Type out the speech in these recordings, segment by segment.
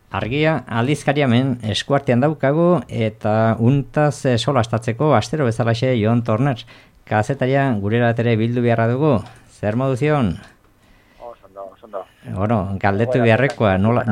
Argia aldizkariamen eskuartean daukagu eta untaz solastatzeko astero bezalaxe Jon Torner. Kazetaria gurera ere bildu beharra dugu. Zer modu zion? Osondo. Bueno, galdetu beharrekoa,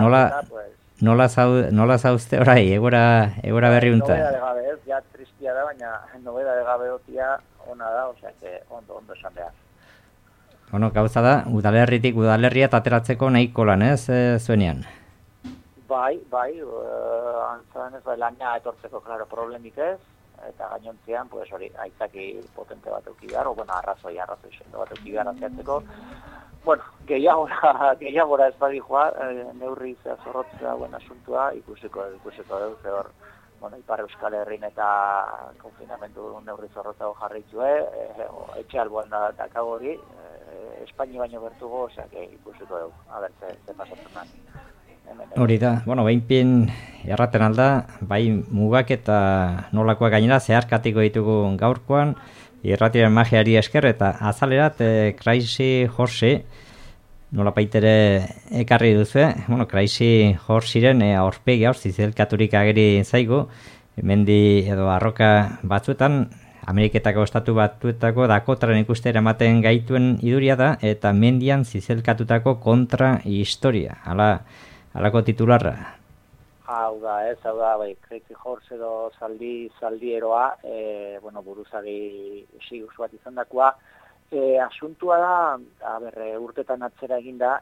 nola zauzte orai, egora berri unta? Nobeda de gabe ez, ja tristia da, baina nobeda de gabe otia ona da, osea, ondo esan behar. Bueno, gauza da, udalerria ateratzeko nahiko lan ez, zuenean? Bai, antzan ez lana etortzeko, klaro, problemik ez, eta gainontzean, pues hori, aitzaki potente bat euki behar, arrazoi sendo bat euki behar aziatzeko. Bueno, gehiagora ez badi joa, neurri zorrotzea asuntua, ikusiko dut, hor, Ipar Euskal Herrin eta konfinamentu neurri zorrotzago jarritxue, etxe alboan dakago hori, Espaini baino bertugo, osea, ikusiko dut, a ber, ze pasatzen da. Hori da, behinpin erraten alda, bai mugak eta nolakoak gainera zeharkatiko ditugu gaurkoan, irratiaren magiari esker eta azalerat Crazy Horse nola baitere ekarri duzu, Crazy Horseren aurpegia hor zizelkaturik ageri zaigu, mendi edo arroka batzuetan, Ameriketako estatu batuetako Dakotaren ikustera ematen gaituen iduria da, eta mendian zizelkatutako kontra historia, halako titularra. Hau da, bai, Crazy Horse edo zaldieroa, buruzagi sigus bat izan dakoa. Asuntua da, urtetan atzera eginda,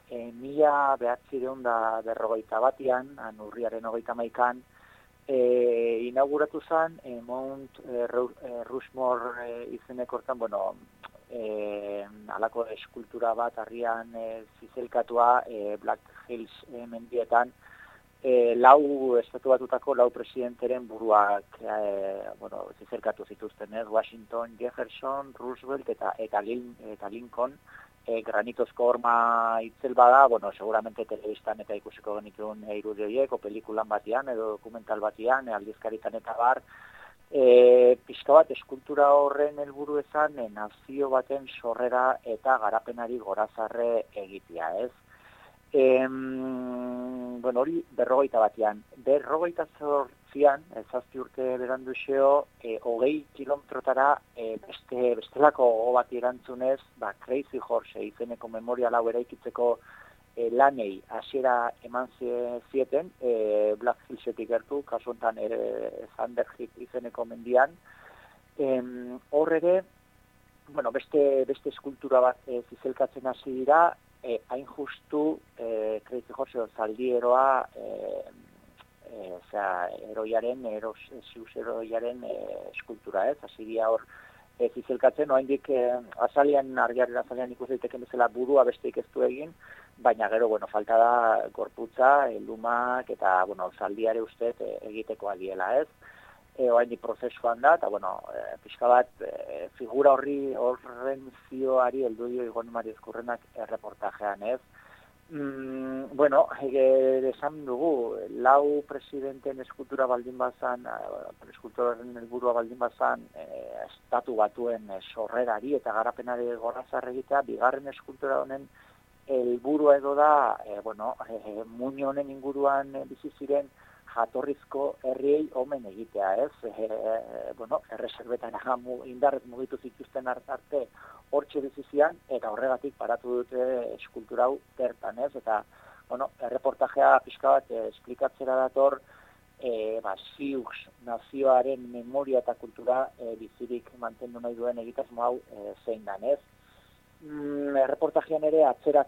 1951an, urriaren 31an, inauguratu zen Mount Rushmore izeneko hortan, halako eskultura bat harrian zizelkatua Black Hills mendietan, lau estatu batutako lau presidenteren buruak zizelkatu zituzten, Washington, Jefferson, Roosevelt eta Lincoln, granitozko horma itzel bada, seguramente telebistan eta ikusiko genituen irudi horiek, o pelikulan batian, edo dokumental batian, aldizkaritan eta bar, pixka bat eskultura horren helburu ezan, nazio baten sorrera eta garapenari gorazarre egitea, ez? Hori 48an, zazpi urte berandu xeo, 20 kilometrotara bestelako bati erantzunez, Crazy Horse izeneko memorial hau eraikitzeko lanei hasiera eman zieten, Black Hillsetik gertu, kasu honetan Thunderhead izeneko mendian. Hor ere, beste eskultura bat zizelkatzen hasi dira, hain justu Crazy Horse zaldieroa eroiaren eskultura, ez? Hasiria hor zizelkatzen, oraindik argiaren azalean ikus daiteken bezala burua besteik ez du egin, baina gero, falta da gorputza, lumak eta, zaldiare ustez egiteko adiela, ez? Oraindik prozesuan da, eta, pixka bat, figura horren zioari heldu dio Igon Mari Ezkurrenak erreportajean, ez? Esan dugu, lau presidenten eskultura baldin bazan, eskulturaren helburua baldin bazan, estatu batuen sorrerari eta garapenari gorazarre egitea, bigarren eskultura honen helburua edo da, muino honen inguruan bizi ziren jatorrizko herriei omen egitea, ez? Erreserbetara indarrez mugitu zituzten arte hortxe bizizian, eta horregatik paratu dute eskultura hau bertan, ez? Eta, erreportajea pixka bat esplikatzera dator, Sioux nazioaren memoria eta kultura bizirik mantendu nahi duen egitasmo hau zein dan, ez? Erreportajean ere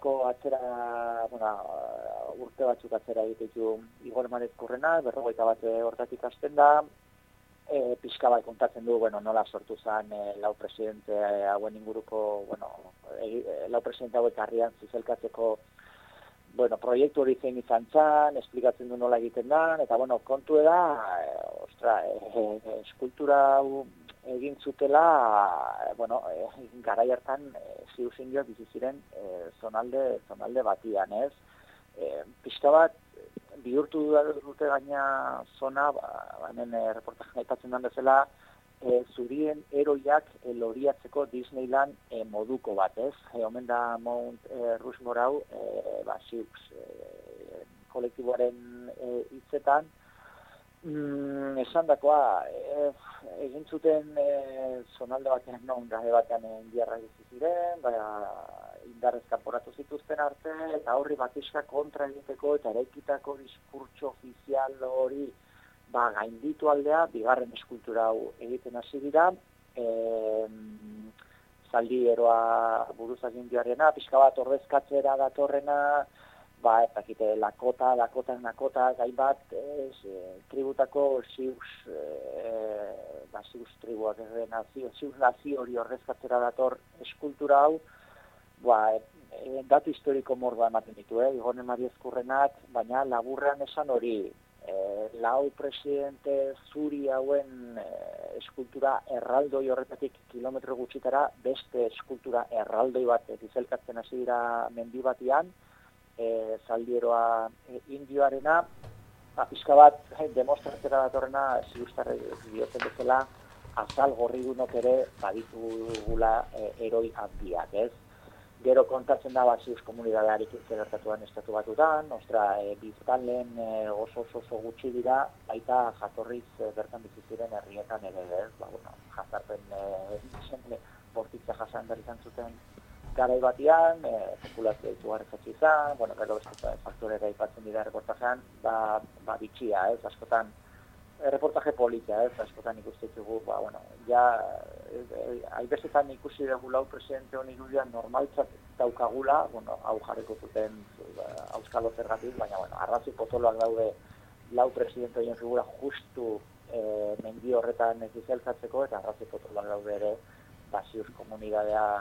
urte batzuk atzera egitetu Igor Mari Ezkurrena, 41 hortatik hasten da, pixka bat kontatzen du, nola sortu zen lau presidente hauen inguruko, lau presidente hauek harrian zizelkatzeko, proiektu hori zein izan zen, esplikatzen du nola egiten da, eta, kontu da, eskultura egin zutela, garai hartan ziuzinioak bizi ziren zonalde batian, ez? Pixka bat, bihurtu dute gaina zona, hemen reportajean aipatzen den bezala, zurien eroiak loriatzeko Disneyland moduko bat, ez? Omen da Mount Rushmore hau, Sioux kolektiboaren hitzetan, esan dakoa, egin zuten zonalde batean non gabe batean indiarra ziren, indarrez kanporatu zituzten arte, eta horri batiska kontra egiteko eta eraikitako diskurtso ofizial hori gainditu aldea, bigarren eskultura hau egiten hasi dira, zaldi eroa buruzak indioarena, pixka bat ordezkatzera datorrena, ez dakite, lakota, gai bat, tributako Siux tribuak Siux nazio hori ordezkatzera dator eskultura hau, datu historiko mordoa ematen ditu, Igone Mari Ezkurrenak, baina laburrean esan hori, lau presidente zuri hauen eskultura erraldoi horretatik kilometro gutxitara, beste eskultura erraldoi bat dizelkatzen hasi dira mendi batian, zaldieroa indioarena, pixka bat demostratzera datorrena, ziustarrek dioten bezala, azal gorridunok ere baditugula eroi handiak, ez? Gero kontatzen da Zius komunitatearik gertatuan estatu batutan, biztanleen oso gutxi dira, baita jatorriz bertan biziziren herrietan ere, ez? Jazarpen bortitza jasan berrizan zuten garai batian, populazioa itugarrizatzi izan, gero beste faktorera aipatzen dira reportajean, bitxia, ez, askotan, reportaje politia, ez, askotan ikustitugu, hainbestetan ikusi dugu lau presidente honi irudian normaltzat daukagula, hau jarriko zuten auskalo zergatik, baina, arrazi potoloak daude lau presidente horien figura justu mendi horretan egizelkatzeko, eta arrazi potoloak daude ere, Zius komunitatea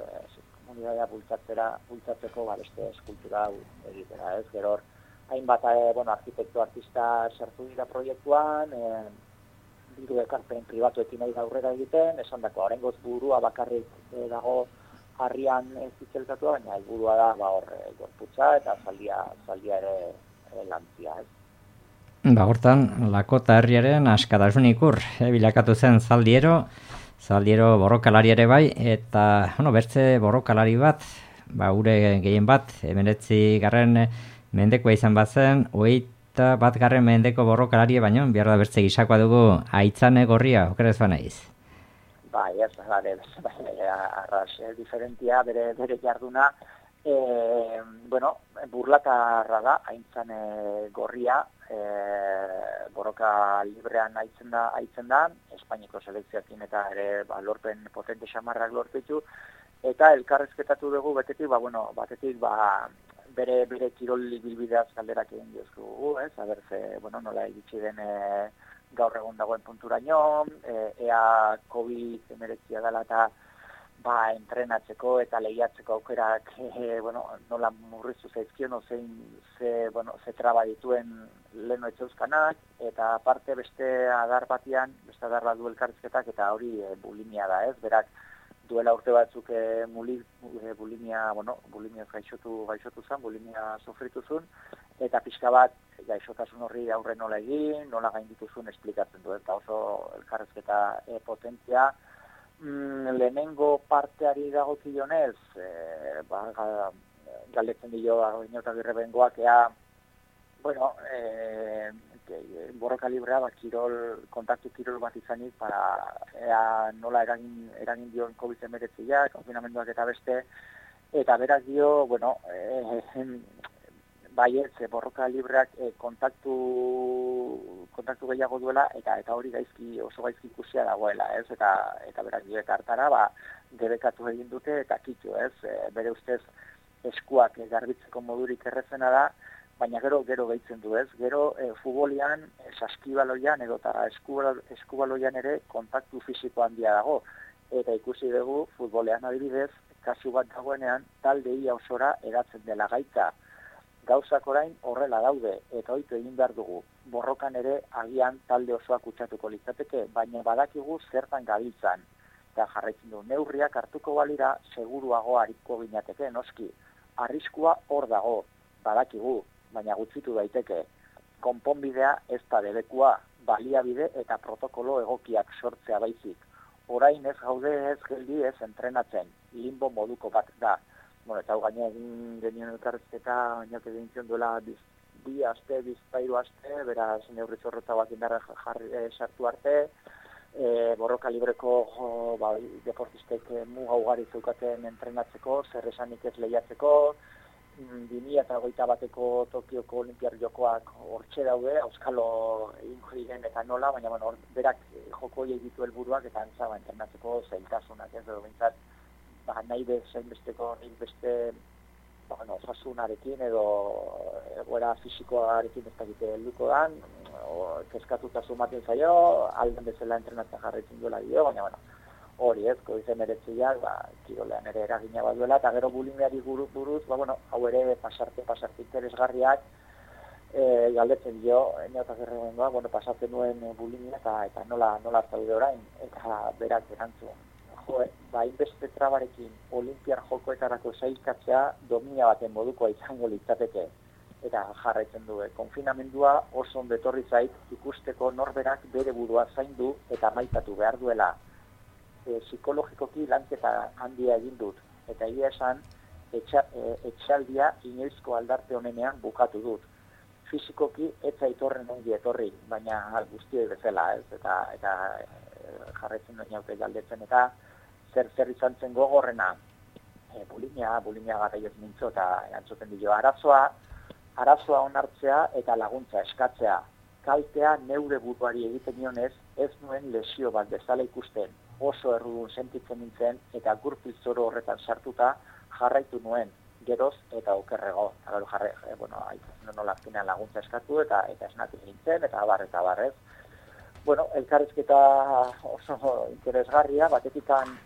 bultzatzeko beste eskultura egitera, ez? Gero hainbat arkitekto artista sartu dira proiektuan, diru ekarpen pribatuekin nahi aurrera egiten, esan dako, oraingoz burua bakarrik dago harrian zitzelkatua, baina helburua da gorputza eta zaldia ere lantzia, ez? Hortan, Lakota herriaren askatasun ikur, bilakatu zen Zaldiero borrokalari ere bai, eta bertze borrokalari bat, ure gehien bat, 19. Mendekoa izan bazen, 21. Mendeko borrokalari baino, behar da bertze gisakoa dugu Aitzane Gorria, okerez ba naiz? Arras diferentia bere jarduna, burlatarra da, Aitzane Gorria, borroka librean aitzen da, Espainiko selekzioakin eta ere lorpen potente xamarrak lorpetu, eta elkarrezketatu dugu batetik, bere kirol bilbideaz galderak egin diozkugu, ez? Nola egitsi den gaur egun dagoen punturaino, ea COVID-19 dela eta entrenatzeko eta lehiatzeko aukerak nola murriztu zaizkion, ze traba dituen leheno etxeuzkanak, eta aparte beste adar batian, beste adar bat du elkarrizketak, eta hori bulimia da, ez? Berak duela urte batzuk bulimiaz gaixotu zen, bulimia sofritu zuen, eta pixka bat gaixotasun horri aurre nola egin, nola gainditu zuen esplikatzen du, eta oso elkarrizketa potentzia. Lehenengo parteari dagokionez, galdetzen dio Inautak bengoak, borroka librea kontaktu kirol bat izanik, nola eragin dion COVID-19, konfinamenduak eta beste, eta berak dio, borroka libreak kontaktu gehiago duela, eta hori oso gaizki ikusia dagoela, ez? Eta berak dio eta hartara, debekatu egin dute, eta kitu, ez? Bere ustez eskuak garbitzeko modurik errezena da, baina gero gehitzen du, ez? Gero futbolian, saskibaloian edo eta eskubaloian ere kontaktu fisiko handia dago. Eta ikusi dugu futbolean adibidez, kasu bat dagoenean talde ia osora eratzen dela gaitza. Gauzak orain horrela daude, eta oitu egin behar dugu. Borrokan ere agian talde osoak kutsatuko litzateke, baina badakigu zertan gabiltzan. Eta jarraitzen du, neurriak hartuko balira seguruago ariko ginateke, noski. Arriskua hor dago, badakigu, baina gutxitu daiteke. Konponbidea ez da debekua, baliabide eta protokolo egokiak sortzea baizik. Orain ez gaude ez geldi ez entrenatzen, limbo moduko bat da. Eta hau gaina egin genion elkarrezketa, baina egin zion duela 2 aste, 3 aste, beraz neurri zorrotzauak indarra jarri sartu arte, borroka libreko deportistek muga ugari zeukaten entrenatzeko, zer esanik ez lehiatzeko, 2021ko Tokioko Olinpiar Jokoak hortxe daude, auskalo egin eta nola, baina berak joko horiek ditu helburuak eta antza entrenatzeko zailtasunak, ez edo bintzat, nahi bezainbesteko beste osasunarekin edo egoera fisikoarekin ez dakite helduko dan, kezkatuta sumaten zaio, alden bezala entrenatzen jarraitzen duela dio, baina hori ez, COVID-19 kirolean ere eragina bat duela, eta gero bulimiari buruz, hau ere pasarte interesgarriak, galdetzen dio, neotak erregoengoa, pasatzen nuen bulimia eta nola zaude orain, eta berak erantzun. Hainbeste trabarekin olimpiar jokoetarako sailkatzea domina baten modukoa izango litzateke. Eta jarraitzen du, konfinamendua oso ondo etorri zait ikusteko norberak bere burua zaindu eta maitatu behar duela. Psikologikoki lanketa handia egin dut, eta egia esan etxaldia inoizko aldarte honenean bukatu dut. Fisikoki ez zaitorren ongi etorri, baina guztioi bezala, ez? Eta jarraitzen dut naute galdetzen, eta zer izan zen gogorrena, bulimia gara ez mintzo, eta erantzoten dio arazoa onartzea eta laguntza eskatzea. Kaltea neure buruari egiten nionez, ez nuen lesio bat bezala ikusten, oso errudun sentitzen nintzen, eta gurpil zoro horretan sartuta jarraitu nuen, geroz eta okerrego. Nola azkenean laguntza eskatu eta esnatu nintzen, eta barrez. Elkarrizketa oso interesgarria, batetikan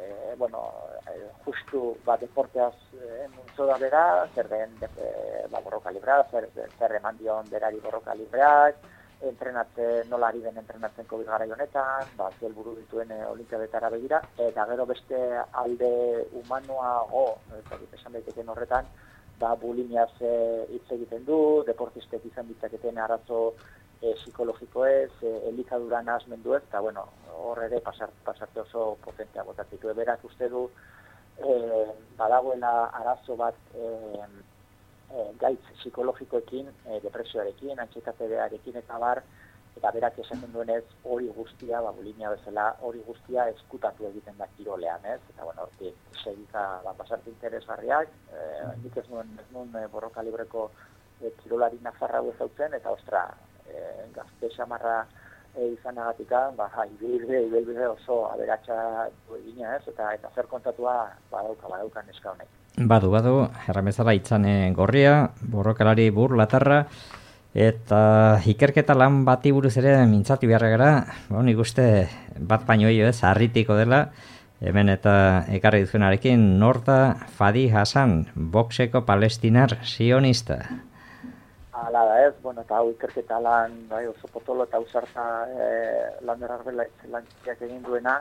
justu deporteaz muntzo da bera, zer den borroka librea, zer eman dion berari borroka libreak, nola ari den entrenatzen COVID garai honetan, helburu dituen olimpiadetara begira, eta gero beste alde humanoago, esan daiteken horretan, bulimiaz hitz egiten du, deportistek izan ditzaketen arazo psikologikoez, elikadura nahasmendu ez, eta hor ere pasarte oso potentea botatik. Berak uste du badagoela arazo bat gaitz psikologikoekin, depresioarekin, antxetatearekin eta berak esaten duenez hori guztia, bulimia bezala, hori guztia eskutatu egiten da kirolean, ez? Eta hortik segika pasarte interesgarriak, nik ez nuen borroka libreko kirolari nafarra ezautzen, eta gazte xamarra izanagatika, ibilbide oso aberatsa egina, ez? Eta zer kontatua badauka neska honek. Badu, erramezala itzane gorria, borrokalari latarra, eta ikerketa lan bati buruz ere mintzatu beharra gara, nik uste bat baino ez, harritiko dela, hemen eta ekarri duzunarekin, nor da Fadi Hassan, boxeko palestinar sionista. Hala da ez, eta hau ikerketa lan oso potolo eta ausarta Lander Arbelaitz lantziak egin duena,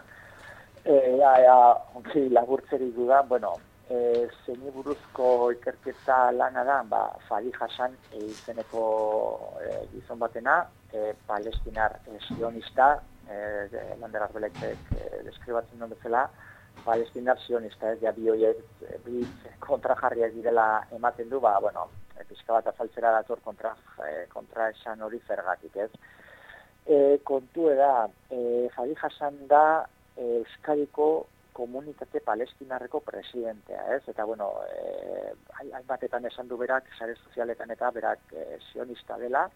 laburtzerik du da, zeini buruzko ikerketa lana da, Fadi Hassan izeneko gizon batena, palestinar sionista, Lander Arbelaitzek deskribatzen duen bezala, palestinar sionista, ez, bi horiek kontrajarriak direla ematen du, pixka bat azaltzera dator kontra esan hori zergatik, ez. Kontu da, Fadi Hassan da Euskadiko komunitate palestinarreko presidentea, ez? Eta, hainbatetan esan du berak, sare sozialetan eta berak sionista dela,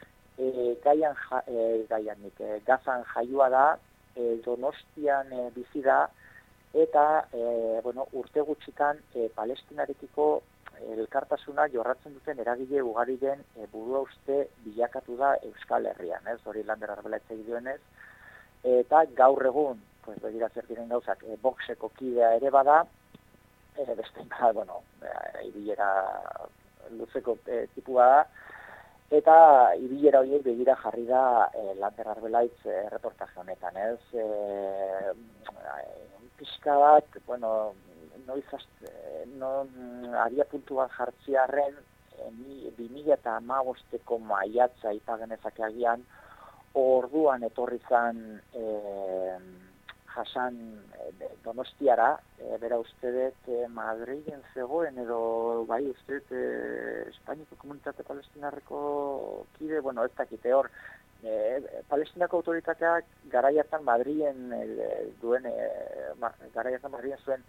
Gazan jaioa da, Donostian bizi da, eta, urte gutxitan palestinarekiko elkartasuna jorratzen duten eragile ugari den burua uste bilakatu da Euskal Herrian, ez? Hori Lander Arbelaitz egidioenez. Eta gaur egun, begira zer diren gauzak, boxeko kidea ere bada, beste, ibilera luzeko tipua da, eta ibilera horiek begira jarri da Lander Arbelaitz reportaje honetan, ez? Pixka bat, aria puntuan jartziarren 2015ko maiatza ipagenezake agian, orduan etorri zan jasan Donostiara, bera uste dut Madrilen zegoen, edo bai uste dut Espainiako Komunitate Palestinarreko kide, bueno, ez dakite hor, Palestinako autoritateak garaiatan Madrilen zuen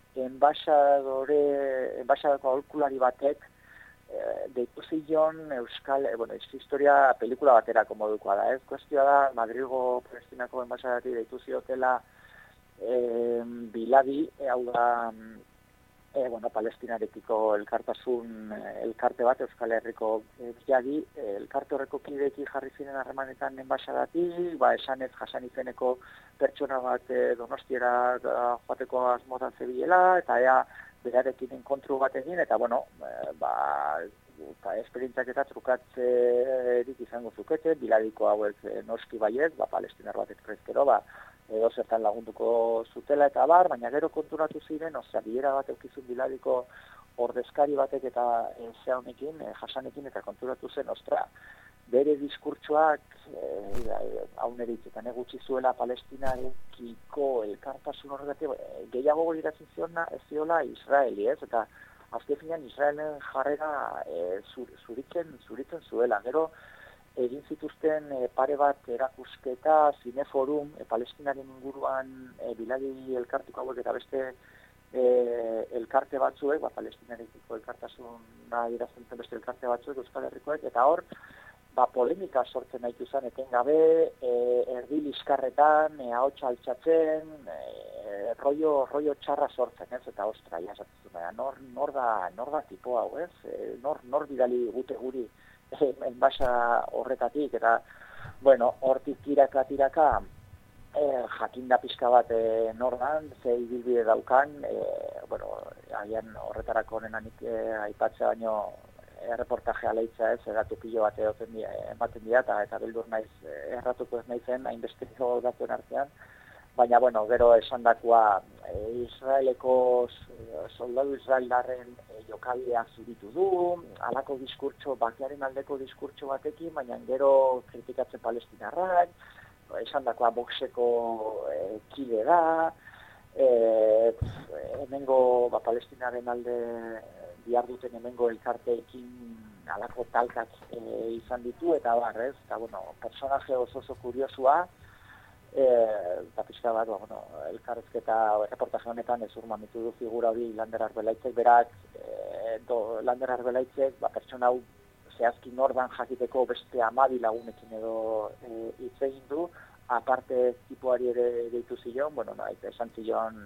enbaixadako aholkulari batek deitu zion Euskal, historia pelikula baterako modukoa da, ez? Kuestioa da, Madrilgo Palestinako enbaixadari deitu ziotela biladi, hau da, Palestinarekiko elkartasun elkarte bat, Euskal Herriko biladi, elkarte horreko kideeki jarri ziren harremanetan enbaixadatik, esanez jasan izeneko pertsona bat Donostiara joateko asmotan zebilela, eta ea berarekin enkontru bat egin, eta esperientziak eta trukatzerik izango zukete, biladiko hauek noski baiez, palestinar batek prezkero, edo zertan lagunduko zutela eta baina gero konturatu ziren, bilera bat eukizun biladiko ordezkari batek eta honekin, jasanekin, eta konturatu zen, bere diskurtsoak hauneritzetan egutsi zuela Palestinarekiko elkartasun horregatik, gehiago gogiratzen ziona ez ziola Israeli, ez? Eta azken finean Israelen jarrera zuritzen zuela. Gero egin zituzten pare bat erakusketa, zineforum, Palestinaren inguruan biladi elkartuko hauek eta beste elkarte batzuek, Palestinarekiko elkartasuna adierazten zen beste elkarte batzuek, Euskal Herrikoek, eta hor, polemika sortzen nahi izan etengabe, erdi liskarretan, ahotsa altxatzen, rollo txarra sortzen, ez? Eta ostra, nor da tipo hau, ez? Nor bidali gute guri enbasa horretatik, eta, hortik tiraka, jakinda pixka bat nordan, ze ibilbide daukan, agian horretarako honenanik aipatzea baino, erreportajea lehitza ez, erratu pilo bat ematen dira, eta beldur naiz, erratuko ez naizen, hainbesteko datuen artean, baina, gero esandakoa Israeleko soldadu israeldarren jokabidea zuritu du, halako diskurtso, bakearen aldeko diskurtso batekin, baina gero kritikatzen palestinarrak, esandakoa boxeko kide da, hemengo palestinaren alde diharduten hemengo elkarteekin halako talkak izan ditu, eta ez, eta personaje oso kuriosoa, eta pixka bat, elkarrezketa reportaje honetan ezur mamitu du figura hori Lander Arbelaitzek, berak, Lander Arbelaitzek, pertsona hau zehazki nordan jakiteko beste 12 lagunekin edo hitz egin du, aparte tipuari ere deitu zion, esan zion,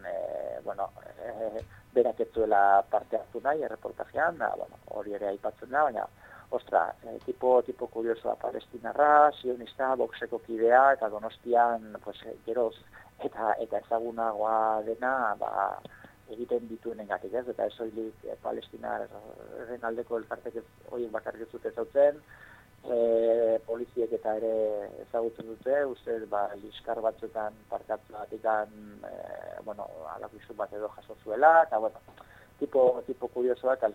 berak ez duela parte hartu nahi, erreportajean, hori ere aipatzen da, baina, tipo kuriosoa palestinarra, sionista, boxeko kidea, eta Donostian, geroz, eta ezagunagoa dena, egiten dituenengatik, ez? Eta ez horiek palestinaren aldeko elkartek horiek bakarrik ez dute zautzen, poliziek eta ere ezagutzen dute, uste, liskar batzuetan parkatzu batikan, alako izun bat edo jaso zuela, eta, tipo kuriosoa eta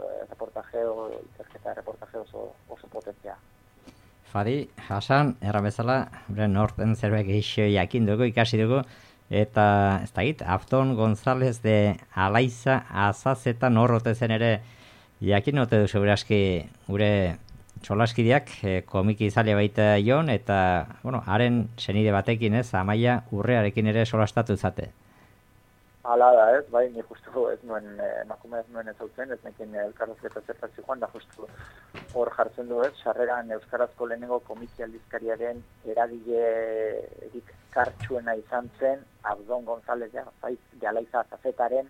reportaje oso potentzia. Fadi, Hasan, erramezala, norten zerbait gehiago jakin dugu, ikasi dugu, eta ez da git, Afton González de Alaiza Azazeta norrote zen ere jakin note duzu beraski gure solaskideak komiki izale baita jon, eta, haren senide batekin ez, Amaia Urrearekin ere solastatu zate. Hala da ez, ni justu ez nuen, emakume ez nuen ezautzen, ez nekin elkarrezketa zertatzi joan, da justu hor jartzen du ez, sarreran Euskarazko lehenengo komiki aldizkariaren eragilerik kartsuena izan zen, Abdon González de Alaiza Azazetaren,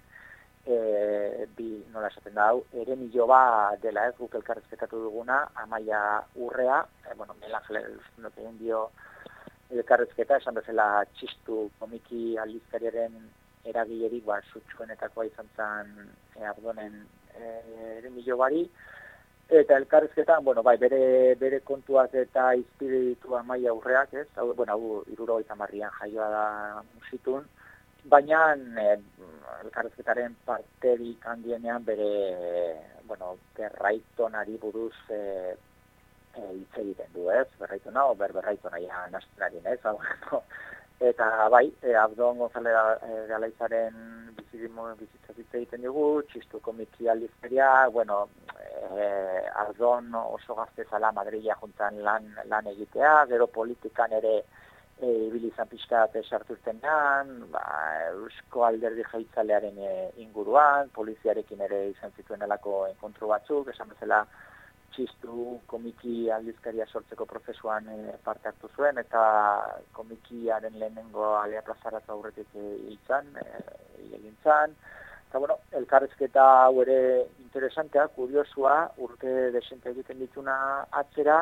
nola esaten da hau, ere niloba dela ez, guk elkarrezketatu duguna, Amaia Urrea, Melangel egin dio elkarrezketa, esan bezala txistu komiki aldizkariaren eragilerik sutsuenetakoa izan zen Abdonen eremilo bari, eta elkarrezketan, bere kontuak eta izpiritu Amaia Urreak, ez? Hau 70an jaioa da musitun, baina elkarrezketaren parterik handienean bere, berraitonari buruz hitz egiten du, ez? Berraitona, berraitona ja nastenarien, ez? Eta bai, Abdon González de Alaizaren bizitza egiten dugu, txistu komiki aldizkeria, bueno, Abdon oso gazte zala Madrila juntan lan egitea, gero politikan ere ibilizan pixka sartuztenean, Eusko Alderdi Jeltzalearen inguruan, poliziarekin ere izan zituen elako enkontru batzuk, esan bezala txistu komiki aldizkaria sortzeko prozesuan parte hartu zuen, eta komikiaren lehenengo alea plazaratu aurretik egin zan. Eta, bueno, elkarrezketa hau ere interesantea, kuriosua, urte desente egiten dituna atzera,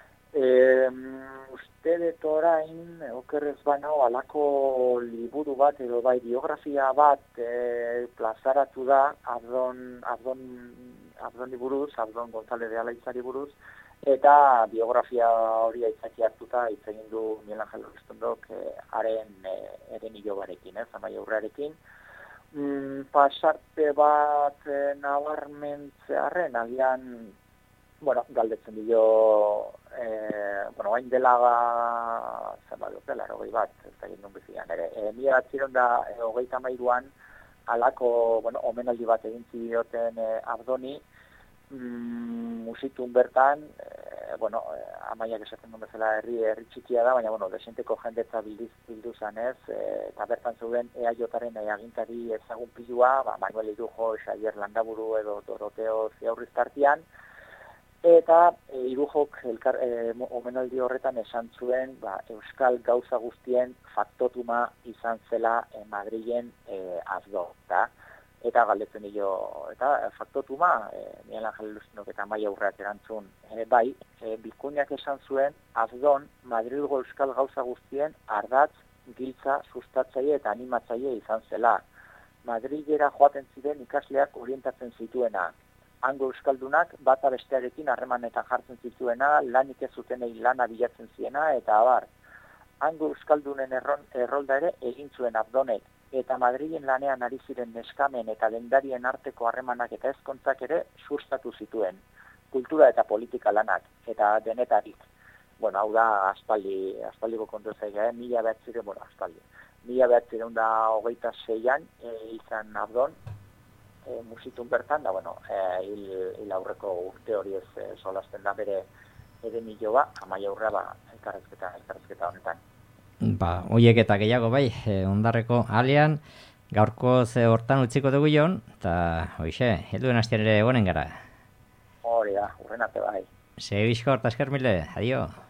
uste dut orain, okerrez banao, alako liburu bat, edo bai biografia bat plazaratu da Abdoni buruz, Abdon González de Alaizari buruz, eta biografia hori aitzaki hartuta hitz egin du Miguel Ángel Lorestondok haren ilobarekin, Amaia Urrearekin. Pasarte bat nabarmentzearren, agian, bueno, galdetzen dio, hain dela, zenbat dut dela, hogei bat, ez da egin nun bizian ere. 1933an, alako, omenaldi bat egin zidioten Abdoni, musitun bertan, Amaiak esaten duen bezala herri txikia da, baina, desenteko jendetza bildu zanez, eta bertan zeuden EAJaren agintari ezagun pilua, Manuel Irujo, Xavier Landaburu edo Doroteo Ziaurriztartian, eta Irujok omenaldi horretan esan zuen Euskal gauza guztien faktotuma izan zela Madrilen Abdo, eta galdetzen dio, eta faktotuma, Miguel Ángel Lorestondok eta Amaia Urreak erantzun, bai, Bikuñak esan zuen Abdon Madrilgo Euskal gauza guztien ardatz, giltza, sustatzaile eta animatzaile izan zela. Madrilera joaten ziren ikasleak orientatzen zituena, hango euskaldunak bata bestearekin harremanetan jartzen zituena, lanik ez zutenei lana bilatzen ziena, eta abar. Hango euskaldunen errolda ere egin zuen Abdonek, eta Madrilen lanean ari ziren neskamen eta dendarien arteko harremanak eta ezkontzak ere sustatu zituen. Kultura eta politika lanak, eta denetarik. Hau da aspaldiko kontu zaila, 1926an izan Abdon, musitun bertan, da, hil aurreko urte hori ez solasten da bere niloa, Amaia Urrea elkarrezketa honetan. Oiek eta gehiago bai, ondarreko alean, gaurko ze hortan utziko dugu jon, eta hoxe, helduen hastian ere egonen gara. Hori da, urren arte bai. Ze bizko horta esker mile, adio.